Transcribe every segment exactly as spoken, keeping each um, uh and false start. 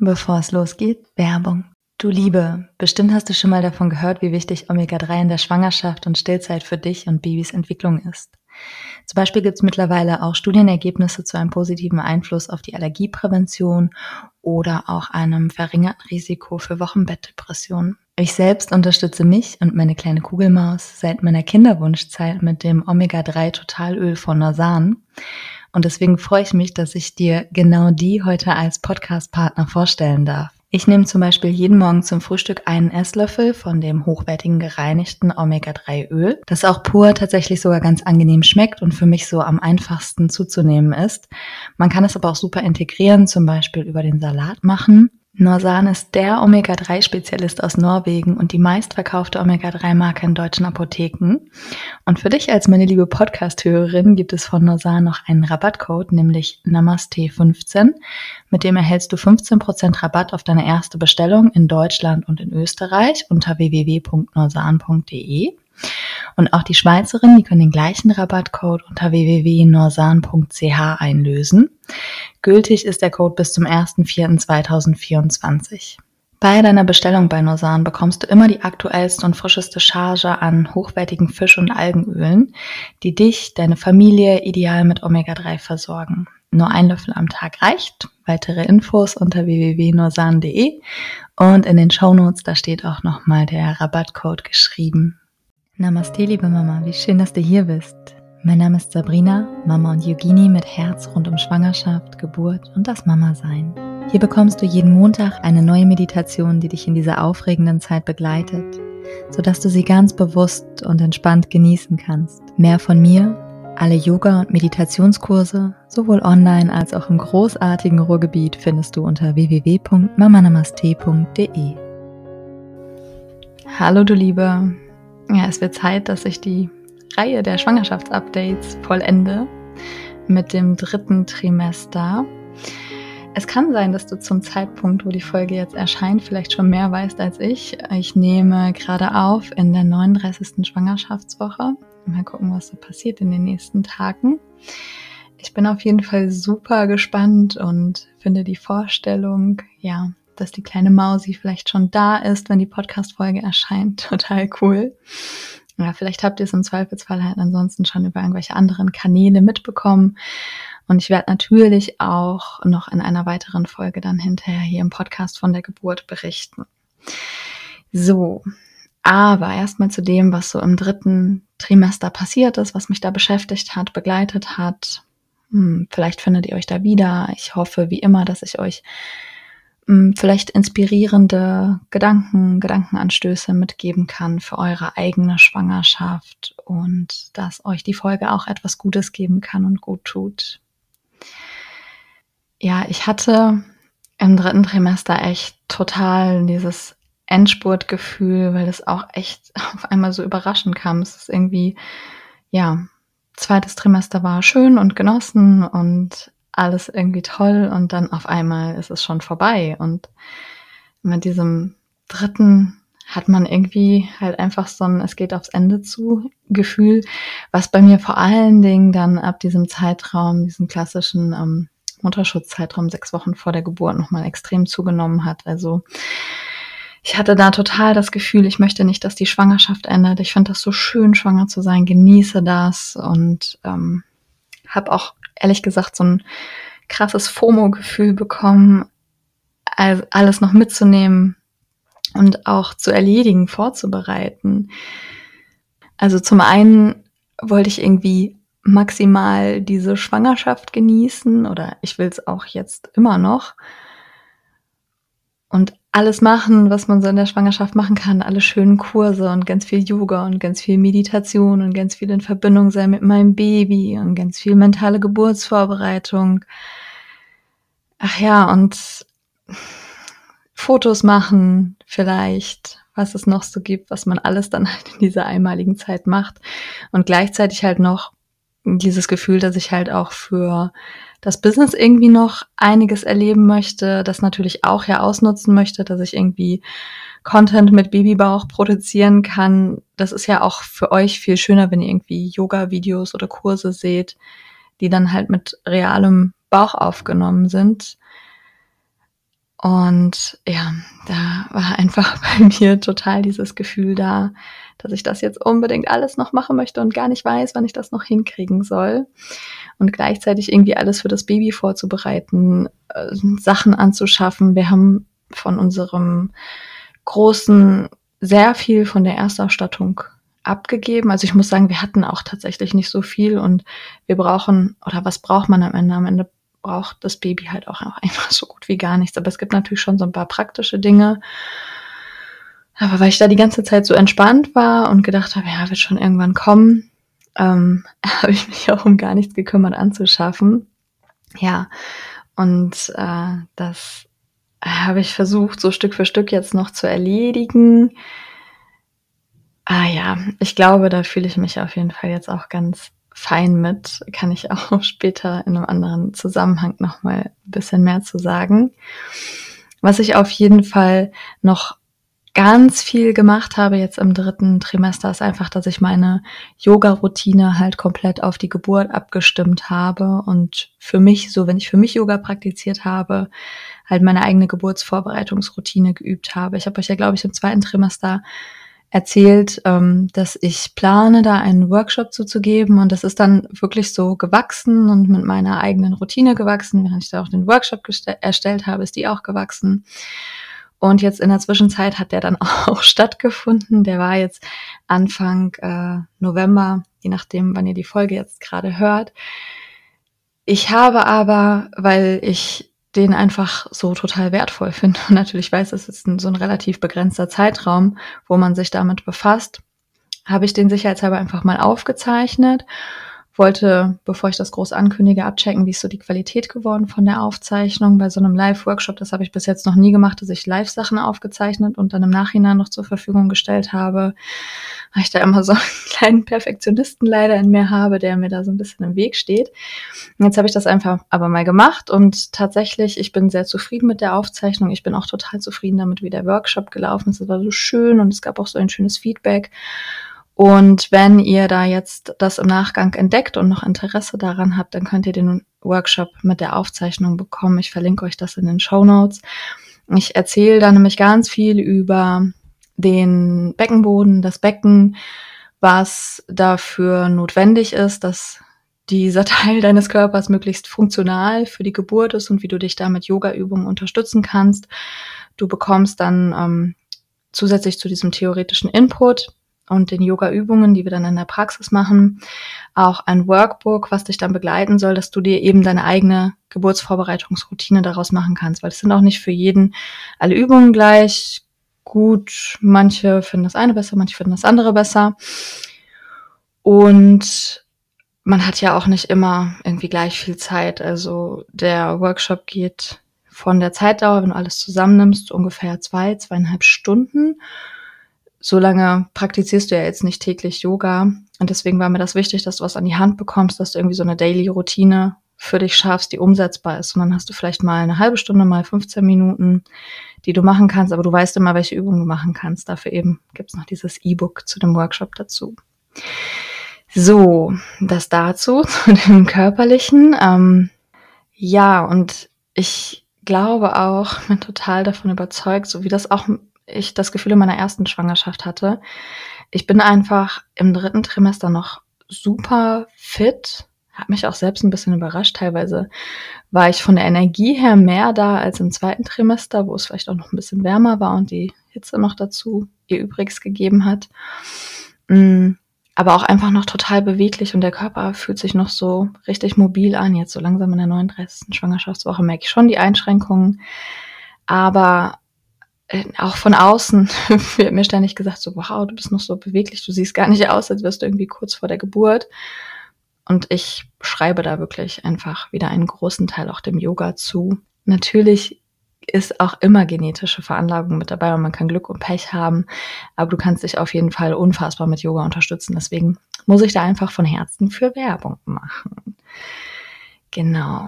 Bevor es losgeht, Werbung. Du Liebe, bestimmt hast du schon mal davon gehört, wie wichtig Omega drei in der Schwangerschaft und Stillzeit für dich und Babys Entwicklung ist. Zum Beispiel gibt es mittlerweile auch Studienergebnisse zu einem positiven Einfluss auf die Allergieprävention oder auch einem verringerten Risiko für Wochenbettdepressionen. Ich selbst unterstütze mich und meine kleine Kugelmaus seit meiner Kinderwunschzeit mit dem Omega drei Totalöl von Norsan. Und deswegen freue ich mich, dass ich dir genau die heute als Podcast-Partner vorstellen darf. Ich nehme zum Beispiel jeden Morgen zum Frühstück einen Esslöffel von dem hochwertigen gereinigten Omega drei Öl, das auch pur tatsächlich sogar ganz angenehm schmeckt und für mich so am einfachsten zuzunehmen ist. Man kann es aber auch super integrieren, zum Beispiel über den Salat machen. Norsan ist der Omega drei Spezialist aus Norwegen und die meistverkaufte Omega drei Marke in deutschen Apotheken. Und für dich als meine liebe Podcast-Hörerin gibt es von Norsan noch einen Rabattcode, nämlich Namaste fünfzehn. Mit dem erhältst du fünfzehn Prozent Rabatt auf deine erste Bestellung in Deutschland und in Österreich unter w w w punkt norsan punkt d e. Und auch die Schweizerinnen, die können den gleichen Rabattcode unter w w w punkt norsan punkt c h einlösen. Gültig ist der Code bis zum ersten vierten zweitausendvierundzwanzig. Bei deiner Bestellung bei Norsan bekommst du immer die aktuellste und frischeste Charge an hochwertigen Fisch- und Algenölen, die dich, deine Familie ideal mit Omega drei versorgen. Nur ein Löffel am Tag reicht. Weitere Infos unter w w w punkt norsan punkt d e und in den Shownotes, da steht auch nochmal der Rabattcode geschrieben. Namaste, liebe Mama, wie schön, dass du hier bist. Mein Name ist Sabrina, Mama und Yogini mit Herz rund um Schwangerschaft, Geburt und das Mama-Sein. Hier bekommst du jeden Montag eine neue Meditation, die dich in dieser aufregenden Zeit begleitet, sodass du sie ganz bewusst und entspannt genießen kannst. Mehr von mir, alle Yoga- und Meditationskurse, sowohl online als auch im großartigen Ruhrgebiet, findest du unter w w w punkt mama namaste punkt d e. Hallo du Liebe, ja, es wird Zeit, dass ich die Reihe der Schwangerschaftsupdates vollende mit dem dritten Trimester. Es kann sein, dass du zum Zeitpunkt, wo die Folge jetzt erscheint, vielleicht schon mehr weißt als ich. Ich nehme gerade auf in der neununddreißigsten Schwangerschaftswoche. Mal gucken, was so passiert in den nächsten Tagen. Ich bin auf jeden Fall super gespannt und finde die Vorstellung, ja, dass die kleine Mausi vielleicht schon da ist, wenn die Podcast-Folge erscheint, total cool. Ja, vielleicht habt ihr es im Zweifelsfall halt ansonsten schon über irgendwelche anderen Kanäle mitbekommen. Und ich werde natürlich auch noch in einer weiteren Folge dann hinterher hier im Podcast von der Geburt berichten. So, aber erstmal zu dem, was so im dritten Trimester passiert ist, was mich da beschäftigt hat, begleitet hat. Hm, vielleicht findet ihr euch da wieder. Ich hoffe, wie immer, dass ich euch vielleicht inspirierende Gedanken, Gedankenanstöße mitgeben kann für eure eigene Schwangerschaft und dass euch die Folge auch etwas Gutes geben kann und gut tut. Ja, ich hatte im dritten Trimester echt total dieses Endspurtgefühl, weil das auch echt auf einmal so überraschend kam. Es ist irgendwie, ja, zweites Trimester war schön und genossen und alles irgendwie toll und dann auf einmal ist es schon vorbei und mit diesem dritten hat man irgendwie halt einfach so ein es geht aufs Ende zu Gefühl, was bei mir vor allen Dingen dann ab diesem Zeitraum, diesem klassischen ähm, Mutterschutzzeitraum sechs Wochen vor der Geburt nochmal extrem zugenommen hat. Also ich hatte da total das Gefühl, ich möchte nicht, dass die Schwangerschaft endet. Ich fand das so schön, schwanger zu sein, genieße das und ähm, habe auch ehrlich gesagt so ein krasses FOMO-Gefühl bekommen, also alles noch mitzunehmen und auch zu erledigen, vorzubereiten. Also zum einen wollte ich irgendwie maximal diese Schwangerschaft genießen oder ich will es auch jetzt immer noch und alles machen, was man so in der Schwangerschaft machen kann, alle schönen Kurse und ganz viel Yoga und ganz viel Meditation und ganz viel in Verbindung sein mit meinem Baby und ganz viel mentale Geburtsvorbereitung. Ach ja, und Fotos machen vielleicht, was es noch so gibt, was man alles dann halt in dieser einmaligen Zeit macht und gleichzeitig halt noch dieses Gefühl, dass ich halt auch für das Business irgendwie noch einiges erleben möchte, das natürlich auch ja ausnutzen möchte, dass ich irgendwie Content mit Babybauch produzieren kann. Das ist ja auch für euch viel schöner, wenn ihr irgendwie Yoga-Videos oder Kurse seht, die dann halt mit realem Bauch aufgenommen sind. Und ja, da war einfach bei mir total dieses Gefühl da, dass ich das jetzt unbedingt alles noch machen möchte und gar nicht weiß, wann ich das noch hinkriegen soll. Und gleichzeitig irgendwie alles für das Baby vorzubereiten, äh, Sachen anzuschaffen. Wir haben von unserem Großen sehr viel von der Erstausstattung abgegeben. Also ich muss sagen, wir hatten auch tatsächlich nicht so viel und wir brauchen, oder was braucht man am Ende? Am Ende braucht das Baby halt auch einfach so gut wie gar nichts. Aber es gibt natürlich schon so ein paar praktische Dinge. Aber weil ich da die ganze Zeit so entspannt war und gedacht habe, ja, wird schon irgendwann kommen, ähm, habe ich mich auch um gar nichts gekümmert anzuschaffen. Ja, und äh, das habe ich versucht, so Stück für Stück jetzt noch zu erledigen. Ah ja, ich glaube, da fühle ich mich auf jeden Fall jetzt auch ganz fein mit. Kann ich auch später in einem anderen Zusammenhang noch mal ein bisschen mehr zu sagen. Was ich auf jeden Fall noch ganz viel gemacht habe jetzt im dritten Trimester, ist einfach, dass ich meine Yoga-Routine halt komplett auf die Geburt abgestimmt habe und für mich, so wenn ich für mich Yoga praktiziert habe, halt meine eigene Geburtsvorbereitungsroutine geübt habe. Ich habe euch ja, glaube ich, im zweiten Trimester erzählt, ähm, dass ich plane, da einen Workshop zuzugeben und das ist dann wirklich so gewachsen und mit meiner eigenen Routine gewachsen. Während ich da auch den Workshop geste- erstellt habe, ist die auch gewachsen. Und jetzt in der Zwischenzeit hat der dann auch stattgefunden. Der war jetzt Anfang äh, November, je nachdem, wann ihr die Folge jetzt gerade hört. Ich habe aber, weil ich den einfach so total wertvoll finde und natürlich weiß, es ist ein, so ein relativ begrenzter Zeitraum, wo man sich damit befasst, habe ich den sicherheitshalber einfach mal aufgezeichnet. Wollte, bevor ich das groß ankündige, abchecken, wie ist so die Qualität geworden von der Aufzeichnung. Bei so einem Live-Workshop, das habe ich bis jetzt noch nie gemacht, dass ich Live-Sachen aufgezeichnet und dann im Nachhinein noch zur Verfügung gestellt habe, weil ich da immer so einen kleinen Perfektionisten leider in mir habe, der mir da so ein bisschen im Weg steht. Und jetzt habe ich das einfach aber mal gemacht und tatsächlich, ich bin sehr zufrieden mit der Aufzeichnung. Ich bin auch total zufrieden damit, wie der Workshop gelaufen ist. Es war so schön und es gab auch so ein schönes Feedback. Und wenn ihr da jetzt das im Nachgang entdeckt und noch Interesse daran habt, dann könnt ihr den Workshop mit der Aufzeichnung bekommen. Ich verlinke euch das in den Shownotes. Ich erzähle da nämlich ganz viel über den Beckenboden, das Becken, was dafür notwendig ist, dass dieser Teil deines Körpers möglichst funktional für die Geburt ist und wie du dich da mit Yoga-Übungen unterstützen kannst. Du bekommst dann ähm, zusätzlich zu diesem theoretischen Input und den Yoga-Übungen, die wir dann in der Praxis machen, auch ein Workbook, was dich dann begleiten soll, dass du dir eben deine eigene Geburtsvorbereitungsroutine daraus machen kannst, weil es sind auch nicht für jeden alle Übungen gleich gut. Manche finden das eine besser, manche finden das andere besser. Und man hat ja auch nicht immer irgendwie gleich viel Zeit. Also der Workshop geht von der Zeitdauer, wenn du alles zusammennimmst, ungefähr zwei, zweieinhalb Stunden. So lange praktizierst du ja jetzt nicht täglich Yoga. Und deswegen war mir das wichtig, dass du was an die Hand bekommst, dass du irgendwie so eine Daily-Routine für dich schaffst, die umsetzbar ist. Und dann hast du vielleicht mal eine halbe Stunde, mal fünfzehn Minuten, die du machen kannst. Aber du weißt immer, welche Übungen du machen kannst. Dafür eben gibt's noch dieses E-Book zu dem Workshop dazu. So, das dazu, zu dem Körperlichen. Ähm, ja, und ich glaube auch, bin total davon überzeugt, so wie das auch ich das Gefühl in meiner ersten Schwangerschaft hatte. Ich bin einfach im dritten Trimester noch super fit, habe mich auch selbst ein bisschen überrascht. Teilweise war ich von der Energie her mehr da als im zweiten Trimester, wo es vielleicht auch noch ein bisschen wärmer war und die Hitze noch dazu ihr Übriges gegeben hat. Aber auch einfach noch total beweglich und der Körper fühlt sich noch so richtig mobil an. Jetzt so langsam in der neununddreißigsten Schwangerschaftswoche merke ich schon die Einschränkungen, aber auch von außen wird mir ständig gesagt, so wow, du bist noch so beweglich, du siehst gar nicht aus, als wärst du irgendwie kurz vor der Geburt. Und ich schreibe da wirklich einfach wieder einen großen Teil auch dem Yoga zu. Natürlich ist auch immer genetische Veranlagung mit dabei und man kann Glück und Pech haben, aber du kannst dich auf jeden Fall unfassbar mit Yoga unterstützen. Deswegen muss ich da einfach von Herzen für Werbung machen. Genau.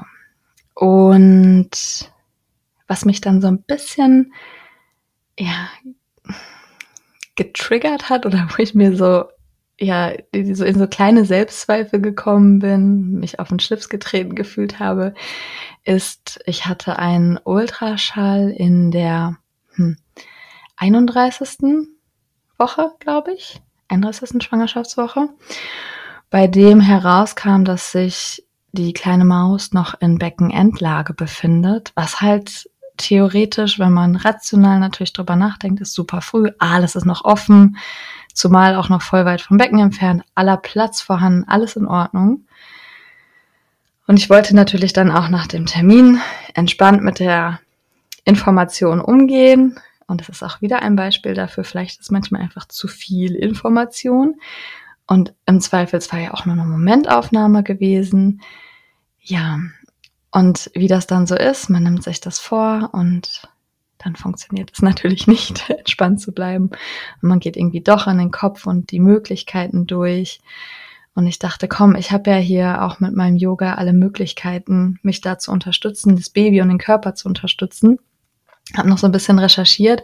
Und was mich dann so ein bisschen ja, getriggert hat oder wo ich mir so ja, so in so kleine Selbstzweifel gekommen bin, mich auf den Schlips getreten gefühlt habe, ist, ich hatte einen Ultraschall in der hm, einunddreißigsten Woche, glaube ich, einunddreißigsten Schwangerschaftswoche, bei dem herauskam, dass sich die kleine Maus noch in Beckenendlage befindet, was halt theoretisch, wenn man rational natürlich drüber nachdenkt, ist super früh, alles ist noch offen, zumal auch noch voll weit vom Becken entfernt, aller Platz vorhanden, alles in Ordnung. Und ich wollte natürlich dann auch nach dem Termin entspannt mit der Information umgehen. Und das ist auch wieder ein Beispiel dafür, vielleicht ist manchmal einfach zu viel Information. Und im Zweifelsfall ja auch nur eine Momentaufnahme gewesen. Ja, und wie das dann so ist, man nimmt sich das vor und dann funktioniert es natürlich nicht, entspannt zu bleiben. Und man geht irgendwie doch an den Kopf und die Möglichkeiten durch. Und ich dachte, komm, ich habe ja hier auch mit meinem Yoga alle Möglichkeiten, mich da zu unterstützen, das Baby und den Körper zu unterstützen. Habe noch so ein bisschen recherchiert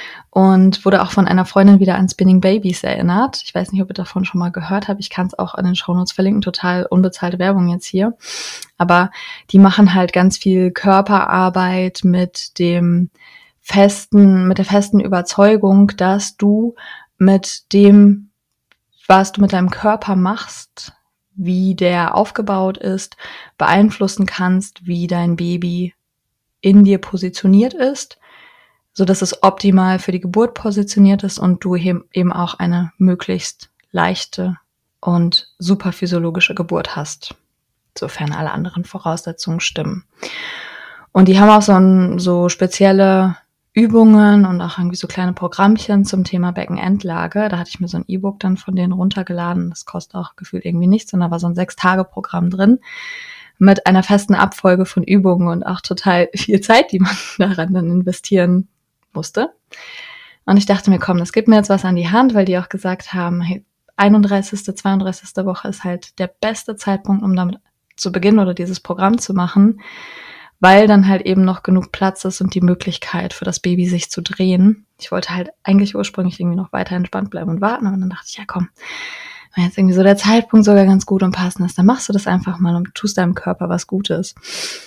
und wurde auch von einer Freundin wieder an Spinning Babies erinnert. Ich weiß nicht, ob ihr davon schon mal gehört habt. Ich kann es auch in den Shownotes verlinken. Total unbezahlte Werbung jetzt hier. Aber die machen halt ganz viel Körperarbeit mit dem festen, mit der festen Überzeugung, dass du mit dem, was du mit deinem Körper machst, wie der aufgebaut ist, beeinflussen kannst, wie dein Baby in dir positioniert ist, so dass es optimal für die Geburt positioniert ist und du eben auch eine möglichst leichte und super physiologische Geburt hast, sofern alle anderen Voraussetzungen stimmen. Und die haben auch so, ein, so spezielle Übungen und auch irgendwie so kleine Programmchen zum Thema Beckenendlage. Da hatte ich mir so ein E-Book dann von denen runtergeladen. Das kostet auch gefühlt irgendwie nichts. Und da war so ein Sechs-Tage-Programm drin mit einer festen Abfolge von Übungen und auch total viel Zeit, die man daran dann investieren musste. Und ich dachte mir, komm, das gibt mir jetzt was an die Hand, weil die auch gesagt haben, hey, einunddreißigste, zweiunddreißigste Woche ist halt der beste Zeitpunkt, um damit zu beginnen oder dieses Programm zu machen, weil dann halt eben noch genug Platz ist und die Möglichkeit für das Baby sich zu drehen. Ich wollte halt eigentlich ursprünglich irgendwie noch weiter entspannt bleiben und warten, aber dann dachte ich, ja komm, wenn jetzt irgendwie so der Zeitpunkt sogar ganz gut und passend ist, dann machst du das einfach mal und tust deinem Körper was Gutes.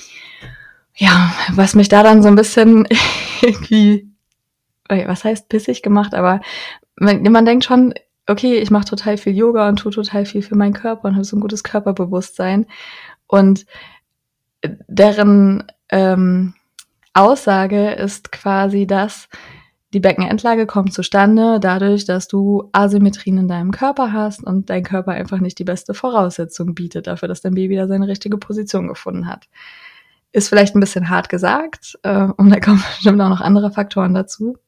Ja, was mich da dann so ein bisschen irgendwie, was heißt pissig gemacht, aber man, man denkt schon, okay, ich mache total viel Yoga und tue total viel für meinen Körper und habe so ein gutes Körperbewusstsein. Und deren ähm, Aussage ist quasi, dass die Beckenendlage kommt zustande dadurch, dass du Asymmetrien in deinem Körper hast und dein Körper einfach nicht die beste Voraussetzung bietet dafür, dass dein Baby da seine richtige Position gefunden hat. Ist vielleicht ein bisschen hart gesagt, äh, und da kommen bestimmt auch noch andere Faktoren dazu.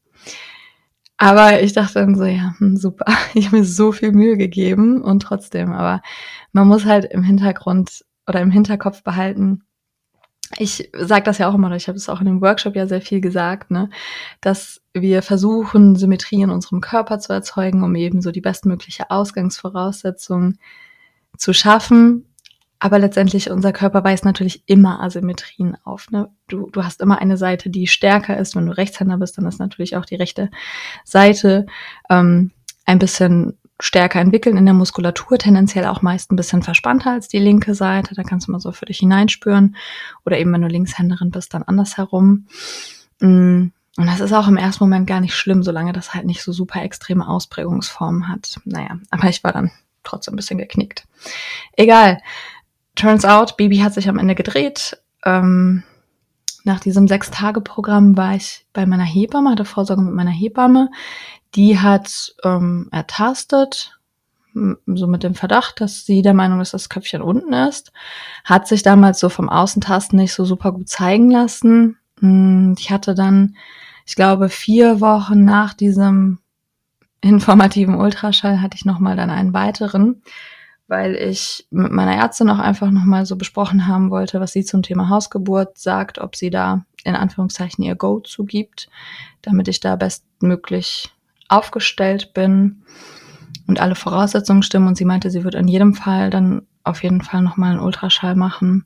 Aber ich dachte dann so, ja, hm, super, ich habe mir so viel Mühe gegeben und trotzdem, aber man muss halt im Hintergrund oder im Hinterkopf behalten, ich sage das ja auch immer, ich habe es auch in dem Workshop ja sehr viel gesagt, ne, dass wir versuchen, Symmetrie in unserem Körper zu erzeugen, um eben so die bestmögliche Ausgangsvoraussetzung zu schaffen. Aber letztendlich, unser Körper weist natürlich immer Asymmetrien auf. Ne? Du, du hast immer eine Seite, die stärker ist. Wenn du Rechtshänder bist, dann ist natürlich auch die rechte Seite ähm, ein bisschen stärker entwickeln in der Muskulatur, tendenziell auch meist ein bisschen verspannter als die linke Seite. Da kannst du mal so für dich hineinspüren. Oder eben, wenn du Linkshänderin bist, dann andersherum. Und das ist auch im ersten Moment gar nicht schlimm, solange das halt nicht so super extreme Ausprägungsformen hat. Naja, aber ich war dann trotzdem ein bisschen geknickt. Egal. Turns out, Baby hat sich am Ende gedreht. Ähm, nach diesem Sechs-Tage-Programm war ich bei meiner Hebamme, hatte Vorsorge mit meiner Hebamme. Die hat ähm, ertastet, so mit dem Verdacht, dass sie der Meinung ist, dass das Köpfchen unten ist. Hat sich damals so vom Außentasten nicht so super gut zeigen lassen. Ich hatte dann, ich glaube, vier Wochen nach diesem informativen Ultraschall hatte ich nochmal dann einen weiteren, weil ich mit meiner Ärztin auch einfach nochmal so besprochen haben wollte, was sie zum Thema Hausgeburt sagt, ob sie da in Anführungszeichen ihr Go zugibt, damit ich da bestmöglich aufgestellt bin und alle Voraussetzungen stimmen. Und sie meinte, sie wird in jedem Fall dann auf jeden Fall nochmal einen Ultraschall machen.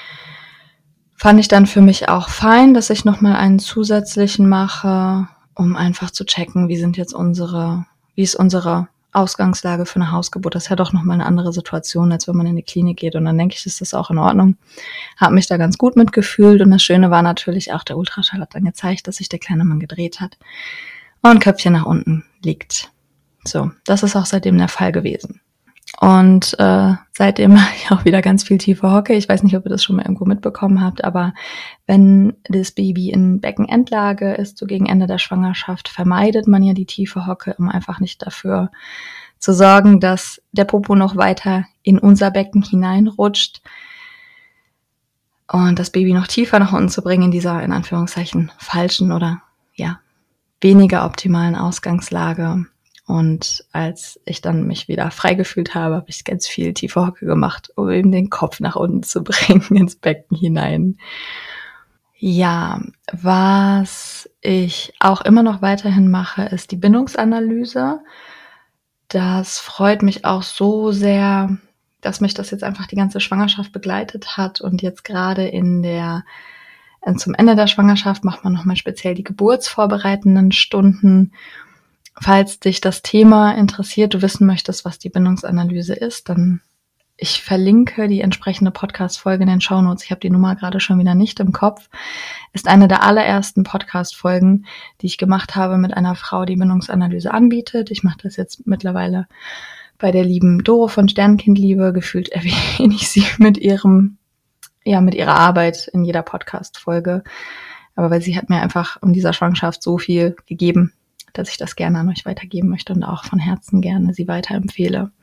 Fand ich dann für mich auch fein, dass ich nochmal einen zusätzlichen mache, um einfach zu checken, wie sind jetzt unsere, wie ist unsere Ausgangslage für eine Hausgeburt, das ist ja doch nochmal eine andere Situation, als wenn man in die Klinik geht. Und dann denke ich, ist das auch in Ordnung. Habe mich da ganz gut mitgefühlt. Und das Schöne war natürlich auch, der Ultraschall hat dann gezeigt, dass sich der kleine Mann gedreht hat und Köpfchen nach unten liegt. So, das ist auch seitdem der Fall gewesen. Und äh, seitdem mache ich auch wieder ganz viel tiefe Hocke. Ich weiß nicht, ob ihr das schon mal irgendwo mitbekommen habt, aber wenn das Baby in Beckenendlage ist, so gegen Ende der Schwangerschaft, vermeidet man ja die tiefe Hocke, um einfach nicht dafür zu sorgen, dass der Popo noch weiter in unser Becken hineinrutscht und das Baby noch tiefer nach unten zu bringen in dieser, in Anführungszeichen, falschen oder ja, weniger optimalen Ausgangslage. Und als ich dann mich wieder frei gefühlt habe, habe ich ganz viel tiefe Hocke gemacht, um eben den Kopf nach unten zu bringen, ins Becken hinein. Ja, was ich auch immer noch weiterhin mache, ist die Bindungsanalyse. Das freut mich auch so sehr, dass mich das jetzt einfach die ganze Schwangerschaft begleitet hat. Und jetzt gerade in der, zum Ende der Schwangerschaft macht man nochmal speziell die geburtsvorbereitenden Stunden. Falls dich das Thema interessiert, du wissen möchtest, was die Bindungsanalyse ist, dann ich verlinke die entsprechende Podcast-Folge in den Shownotes. Ich habe die Nummer gerade schon wieder nicht im Kopf. Ist eine der allerersten Podcast-Folgen, die ich gemacht habe mit einer Frau, die Bindungsanalyse anbietet. Ich mache das jetzt mittlerweile bei der lieben Doro von Sternkindliebe. Gefühlt erwähne ich sie mit ihrem, ja, mit ihrer Arbeit in jeder Podcast-Folge. Aber weil sie hat mir einfach in dieser Schwangerschaft so viel gegeben, dass ich das gerne an euch weitergeben möchte und auch von Herzen gerne sie weiterempfehle.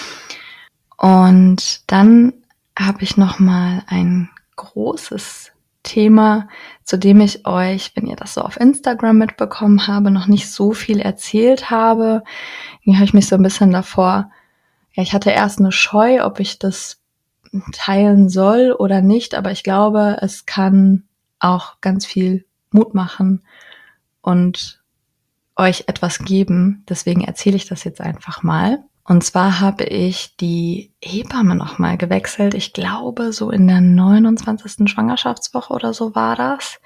Und dann habe ich noch mal ein großes Thema, zu dem ich euch, wenn ihr das so auf Instagram mitbekommen habe, noch nicht so viel erzählt habe. Hier habe ich mich so ein bisschen davor, ja, ich hatte erst eine Scheu, ob ich das teilen soll oder nicht, aber ich glaube, es kann auch ganz viel Mut machen und euch etwas geben. Deswegen erzähle ich das jetzt einfach mal. Und zwar habe ich die Hebamme nochmal gewechselt. Ich glaube, so in der neunundzwanzigsten Schwangerschaftswoche oder so war das.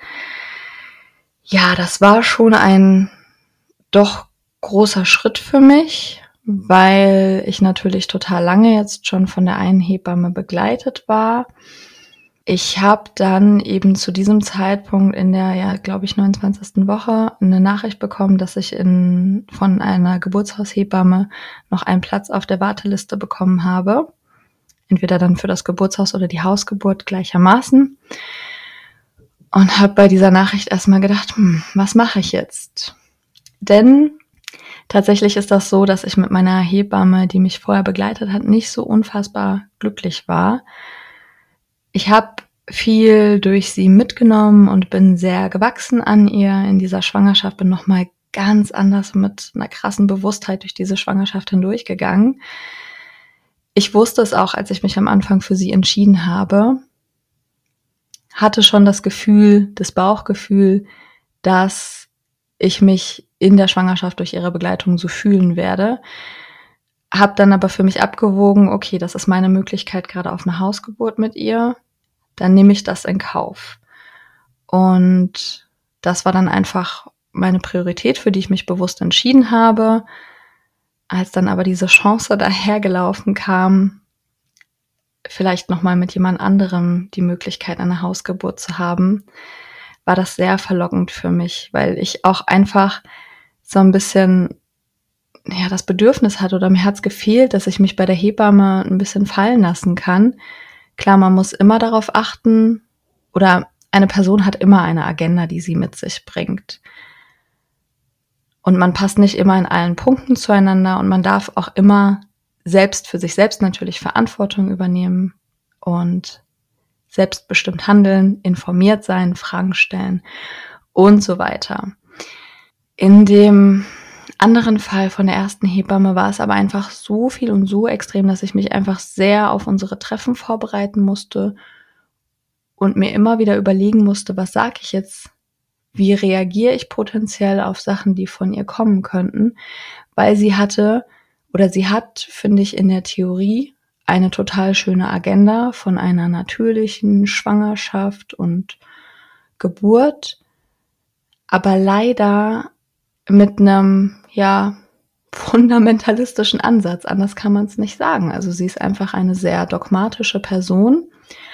Ja, das war schon ein doch großer Schritt für mich, weil ich natürlich total lange jetzt schon von der einen Hebamme begleitet war. Ich habe dann eben zu diesem Zeitpunkt in der, ja, glaube ich, neunundzwanzigsten Woche eine Nachricht bekommen, dass ich in, von einer Geburtshaushebamme noch einen Platz auf der Warteliste bekommen habe. Entweder dann für das Geburtshaus oder die Hausgeburt gleichermaßen. Und habe bei dieser Nachricht erstmal gedacht, hm, was mache ich jetzt? Denn tatsächlich ist das so, dass ich mit meiner Hebamme, die mich vorher begleitet hat, nicht so unfassbar glücklich war. Ich habe viel durch sie mitgenommen und bin sehr gewachsen an ihr in dieser Schwangerschaft, bin nochmal ganz anders mit einer krassen Bewusstheit durch diese Schwangerschaft hindurchgegangen. Ich wusste es auch, als ich mich am Anfang für sie entschieden habe, hatte schon das Gefühl, das Bauchgefühl, dass ich mich in der Schwangerschaft durch ihre Begleitung so fühlen werde. Habe dann aber für mich abgewogen, okay, das ist meine Möglichkeit gerade auf eine Hausgeburt mit ihr, dann nehme ich das in Kauf. Und das war dann einfach meine Priorität, für die ich mich bewusst entschieden habe. Als dann aber diese Chance dahergelaufen kam, vielleicht nochmal mit jemand anderem die Möglichkeit, eine Hausgeburt zu haben, war das sehr verlockend für mich, weil ich auch einfach so ein bisschen ja das Bedürfnis hatte oder mir hat's gefehlt, dass ich mich bei der Hebamme ein bisschen fallen lassen kann. Klar, man muss immer darauf achten oder eine Person hat immer eine Agenda, die sie mit sich bringt. Und man passt nicht immer in allen Punkten zueinander und man darf auch immer selbst für sich selbst natürlich Verantwortung übernehmen und selbstbestimmt handeln, informiert sein, Fragen stellen und so weiter. In dem anderen Fall von der ersten Hebamme war es aber einfach so viel und so extrem, dass ich mich einfach sehr auf unsere Treffen vorbereiten musste und mir immer wieder überlegen musste, was sage ich jetzt? Wie reagiere ich potenziell auf Sachen, die von ihr kommen könnten? Weil sie hatte oder sie hat, finde ich, in der Theorie eine total schöne Agenda von einer natürlichen Schwangerschaft und Geburt, aber leider mit einem, ja, fundamentalistischen Ansatz, anders kann man es nicht sagen. Also sie ist einfach eine sehr dogmatische Person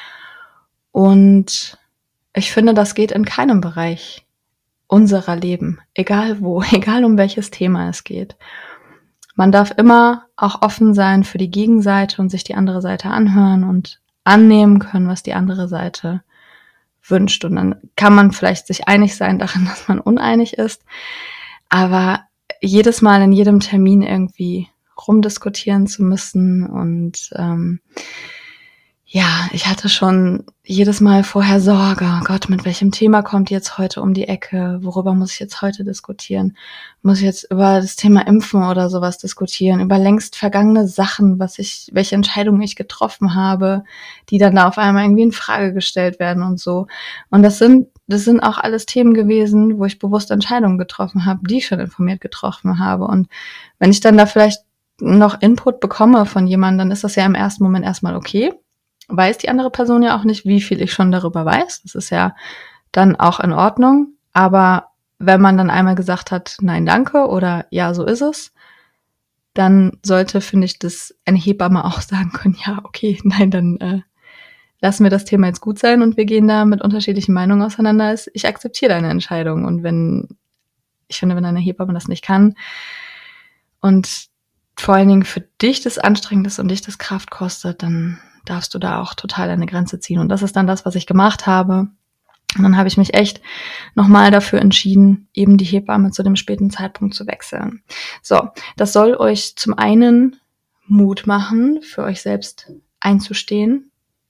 und ich finde, das geht in keinem Bereich unserer Leben, egal wo, egal um welches Thema es geht. Man darf immer auch offen sein für die Gegenseite und sich die andere Seite anhören und annehmen können, was die andere Seite wünscht. Und dann kann man vielleicht sich einig sein darin, dass man uneinig ist, aber jedes Mal in jedem Termin irgendwie rumdiskutieren zu müssen und ähm, ja, ich hatte schon jedes Mal vorher Sorge, oh Gott, mit welchem Thema kommt jetzt heute um die Ecke? Worüber muss ich jetzt heute diskutieren? Muss ich jetzt über das Thema Impfen oder sowas diskutieren? Über längst vergangene Sachen, was ich, welche Entscheidungen ich getroffen habe, die dann da auf einmal irgendwie in Frage gestellt werden und so. Und das sind, das sind auch alles Themen gewesen, wo ich bewusst Entscheidungen getroffen habe, die ich schon informiert getroffen habe. Und wenn ich dann da vielleicht noch Input bekomme von jemandem, dann ist das ja im ersten Moment erstmal okay. Weiß die andere Person ja auch nicht, wie viel ich schon darüber weiß. Das ist ja dann auch in Ordnung. Aber wenn man dann einmal gesagt hat, nein, danke oder ja, so ist es, dann sollte, finde ich, das eine Hebamme auch sagen können, ja, okay, nein, dann äh, lassen wir das Thema jetzt gut sein und wir gehen da mit unterschiedlichen Meinungen auseinander. Ich akzeptiere deine Entscheidung. Und wenn, ich finde, wenn eine Hebamme das nicht kann und vor allen Dingen für dich das anstrengend ist und dich das Kraft kostet, dann darfst du da auch total eine Grenze ziehen. Und das ist dann das, was ich gemacht habe. Und dann habe ich mich echt nochmal dafür entschieden, eben die Hebamme zu dem späten Zeitpunkt zu wechseln. So, das soll euch zum einen Mut machen, für euch selbst einzustehen,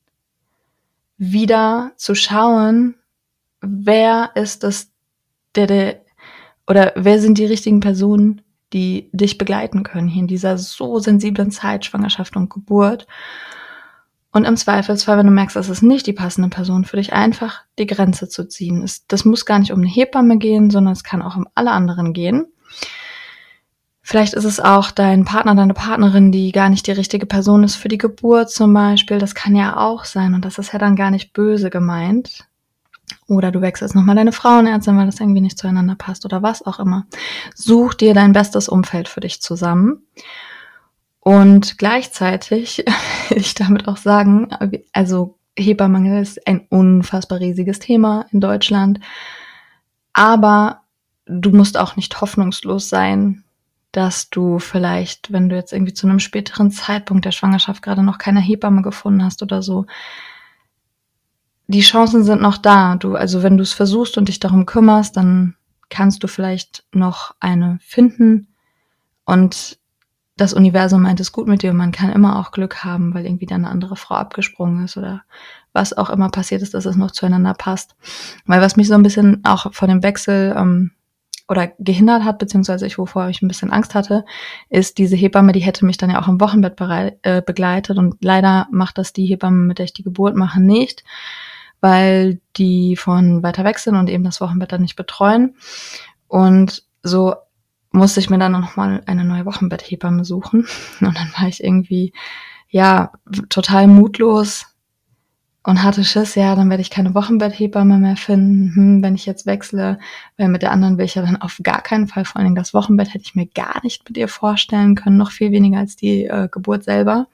wieder zu schauen, wer ist das, der, der, oder wer sind die richtigen Personen, die dich begleiten können hier in dieser so sensiblen Zeit, Schwangerschaft und Geburt. Und im Zweifelsfall, wenn du merkst, das ist nicht die passende Person für dich, einfach die Grenze zu ziehen. Das muss gar nicht um eine Hebamme gehen, sondern es kann auch um alle anderen gehen. Vielleicht ist es auch dein Partner, deine Partnerin, die gar nicht die richtige Person ist für die Geburt zum Beispiel. Das kann ja auch sein und das ist ja dann gar nicht böse gemeint. Oder du wechselst nochmal deine Frauenärztin, weil das irgendwie nicht zueinander passt oder was auch immer. Such dir dein bestes Umfeld für dich zusammen. Und gleichzeitig will ich damit auch sagen, also Hebammenmangel ist ein unfassbar riesiges Thema in Deutschland, aber du musst auch nicht hoffnungslos sein, dass du vielleicht, wenn du jetzt irgendwie zu einem späteren Zeitpunkt der Schwangerschaft gerade noch keine Hebamme gefunden hast oder so, die Chancen sind noch da. Du, also wenn du es versuchst und dich darum kümmerst, dann kannst du vielleicht noch eine finden und das Universum meint es gut mit dir und man kann immer auch Glück haben, weil irgendwie da eine andere Frau abgesprungen ist oder was auch immer passiert ist, dass es noch zueinander passt. Weil was mich so ein bisschen auch vor dem Wechsel ähm, oder gehindert hat, beziehungsweise ich wovor ich ein bisschen Angst hatte, ist diese Hebamme, die hätte mich dann ja auch im Wochenbett bereit, äh, begleitet und leider macht das die Hebamme, mit der ich die Geburt mache, nicht, weil die von weiter weg sind und eben das Wochenbett dann nicht betreuen. Und so musste ich mir dann noch mal eine neue Wochenbetthebamme suchen. Und dann war ich irgendwie, ja, total mutlos und hatte Schiss, ja, dann werde ich keine Wochenbetthebamme mehr finden, hm, wenn ich jetzt wechsle, weil mit der anderen will ich ja dann auf gar keinen Fall, vor allen Dingen das Wochenbett hätte ich mir gar nicht mit ihr vorstellen können, noch viel weniger als die äh, Geburt selber.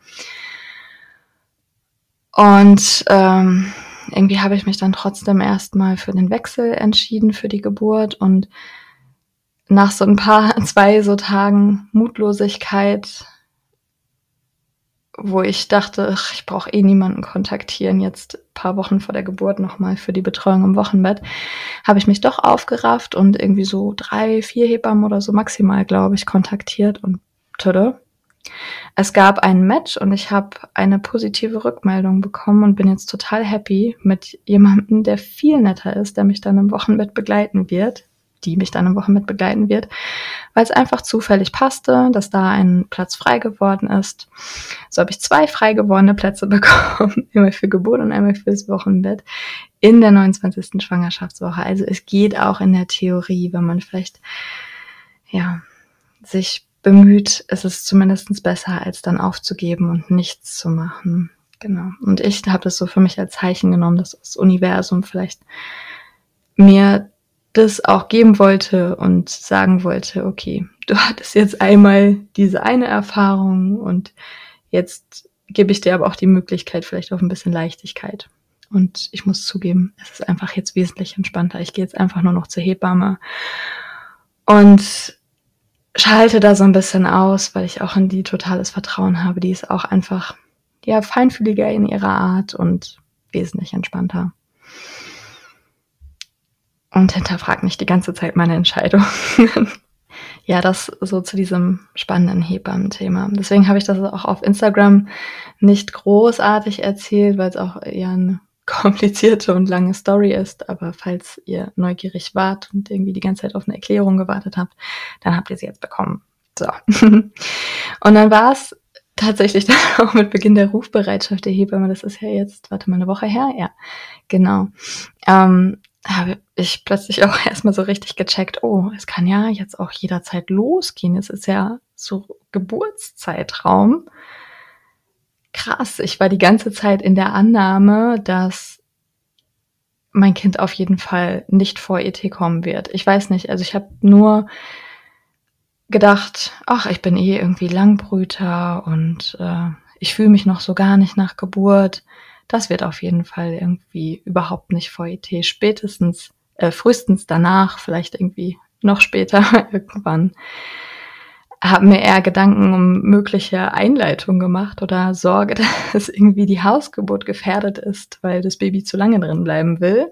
Und ähm, irgendwie habe ich mich dann trotzdem erstmal für den Wechsel entschieden, für die Geburt und nach so ein paar, zwei so Tagen Mutlosigkeit, wo ich dachte, ach, ich brauche eh niemanden kontaktieren, jetzt ein paar Wochen vor der Geburt nochmal für die Betreuung im Wochenbett, habe ich mich doch aufgerafft und irgendwie so drei, vier Hebammen oder so maximal, glaube ich, kontaktiert und tada. Es gab ein Match und ich habe eine positive Rückmeldung bekommen und bin jetzt total happy mit jemandem, der viel netter ist, der mich dann im Wochenbett begleiten wird. die mich dann im Wochenbett begleiten wird, weil es einfach zufällig passte, dass da ein Platz frei geworden ist. So habe ich zwei frei gewordene Plätze bekommen, einmal für Geburt und einmal fürs Wochenbett in der neunundzwanzigsten Schwangerschaftswoche. Also es geht auch in der Theorie, wenn man vielleicht ja sich bemüht, ist es zumindest besser, als dann aufzugeben und nichts zu machen. Genau. Und ich habe das so für mich als Zeichen genommen, dass das Universum vielleicht mir das auch geben wollte und sagen wollte, okay, du hattest jetzt einmal diese eine Erfahrung und jetzt gebe ich dir aber auch die Möglichkeit vielleicht auf ein bisschen Leichtigkeit. Und ich muss zugeben, es ist einfach jetzt wesentlich entspannter. Ich gehe jetzt einfach nur noch zur Hebamme und schalte da so ein bisschen aus, weil ich auch in die totales Vertrauen habe. Die ist auch einfach, ja, feinfühliger in ihrer Art und wesentlich entspannter. Und hinterfragt nicht die ganze Zeit meine Entscheidung. Ja, das so zu diesem spannenden Hebammen-Thema. Deswegen habe ich das auch auf Instagram nicht großartig erzählt, weil es auch eher eine komplizierte und lange Story ist. Aber falls ihr neugierig wart und irgendwie die ganze Zeit auf eine Erklärung gewartet habt, dann habt ihr sie jetzt bekommen. So. Und dann war es tatsächlich dann auch mit Beginn der Rufbereitschaft der Hebamme, das ist ja jetzt, warte mal, eine Woche her? Ja, genau. Ähm, habe ich plötzlich auch erstmal so richtig gecheckt, oh, es kann ja jetzt auch jederzeit losgehen. Es ist ja so Geburtszeitraum. Krass, ich war die ganze Zeit in der Annahme, dass mein Kind auf jeden Fall nicht vor E T kommen wird. Ich weiß nicht, also ich habe nur gedacht, ach, ich bin eh irgendwie Langbrüter und äh, ich fühle mich noch so gar nicht nach Geburt. Das wird auf jeden Fall irgendwie überhaupt nicht vor E T. Spätestens, äh, frühestens danach, vielleicht irgendwie noch später irgendwann, haben mir eher Gedanken um mögliche Einleitung gemacht oder Sorge, dass irgendwie die Hausgeburt gefährdet ist, weil das Baby zu lange drin bleiben will.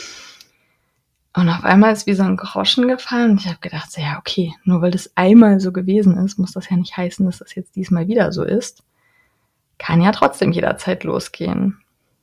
Und auf einmal ist wie so ein Groschen gefallen und ich habe gedacht, so, ja, okay, nur weil das einmal so gewesen ist, muss das ja nicht heißen, dass das jetzt diesmal wieder so ist. Kann ja trotzdem jederzeit losgehen.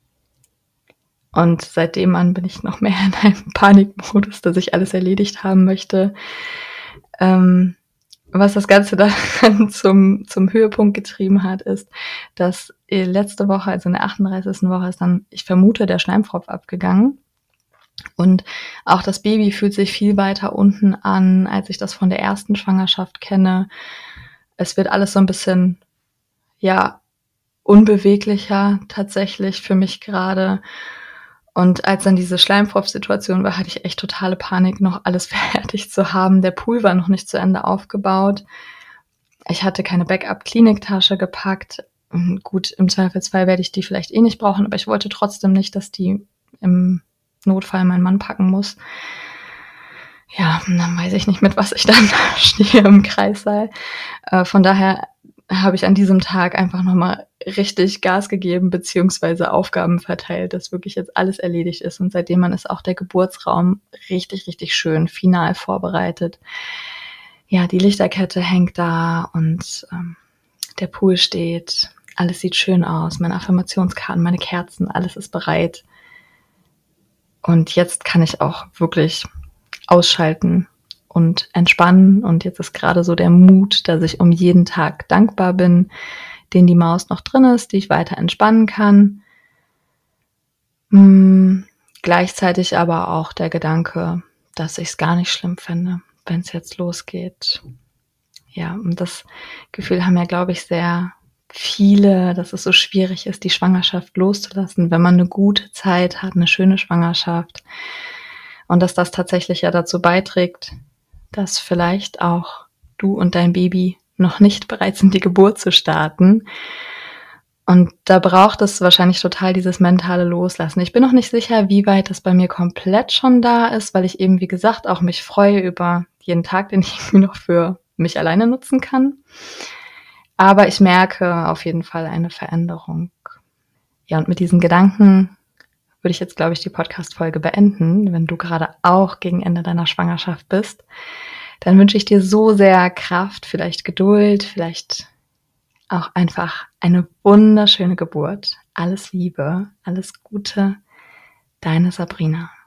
Und seitdem an bin ich noch mehr in einem Panikmodus, dass ich alles erledigt haben möchte. Ähm, was das Ganze dann zum, zum Höhepunkt getrieben hat, ist, dass letzte Woche, also in der achtunddreißigsten Woche, ist dann, ich vermute, der Schleimfropf abgegangen. Und auch das Baby fühlt sich viel weiter unten an, als ich das von der ersten Schwangerschaft kenne. Es wird alles so ein bisschen, ja, unbeweglicher tatsächlich für mich gerade. Und als dann diese Schleimfropf-Situation war, hatte ich echt totale Panik, noch alles fertig zu haben. Der Pool war noch nicht zu Ende aufgebaut. Ich hatte keine Backup-Kliniktasche gepackt. Gut, im Zweifelsfall werde ich die vielleicht eh nicht brauchen, aber ich wollte trotzdem nicht, dass die im Notfall mein Mann packen muss. Ja, dann weiß ich nicht, mit was ich dann stehe im Kreissaal. Äh, von daher habe ich an diesem Tag einfach nochmal richtig Gas gegeben, beziehungsweise Aufgaben verteilt, dass wirklich jetzt alles erledigt ist. Und seitdem man ist auch der Geburtsraum richtig, richtig schön final vorbereitet. Ja, die Lichterkette hängt da und ähm, der Pool steht. Alles sieht schön aus. Meine Affirmationskarten, meine Kerzen, alles ist bereit. Und jetzt kann ich auch wirklich ausschalten und entspannen. Und jetzt ist gerade so der Mut, dass ich um jeden Tag dankbar bin, den die Maus noch drin ist, die ich weiter entspannen kann. Hm, gleichzeitig aber auch der Gedanke, dass ich es gar nicht schlimm fände, wenn es jetzt losgeht. Ja, und das Gefühl haben ja, glaube ich, sehr viele, dass es so schwierig ist, die Schwangerschaft loszulassen, wenn man eine gute Zeit hat, eine schöne Schwangerschaft. Und dass das tatsächlich ja dazu beiträgt, dass vielleicht auch du und dein Baby noch nicht bereit sind, die Geburt zu starten. Und da braucht es wahrscheinlich total dieses mentale Loslassen. Ich bin noch nicht sicher, wie weit das bei mir komplett schon da ist, weil ich eben, wie gesagt, auch mich freue über jeden Tag, den ich irgendwie noch für mich alleine nutzen kann. Aber ich merke auf jeden Fall eine Veränderung. Ja, und mit diesen Gedanken würde ich jetzt, glaube ich, die Podcast-Folge beenden. Wenn du gerade auch gegen Ende deiner Schwangerschaft bist, dann wünsche ich dir so sehr Kraft, vielleicht Geduld, vielleicht auch einfach eine wunderschöne Geburt. Alles Liebe, alles Gute, deine Sabrina.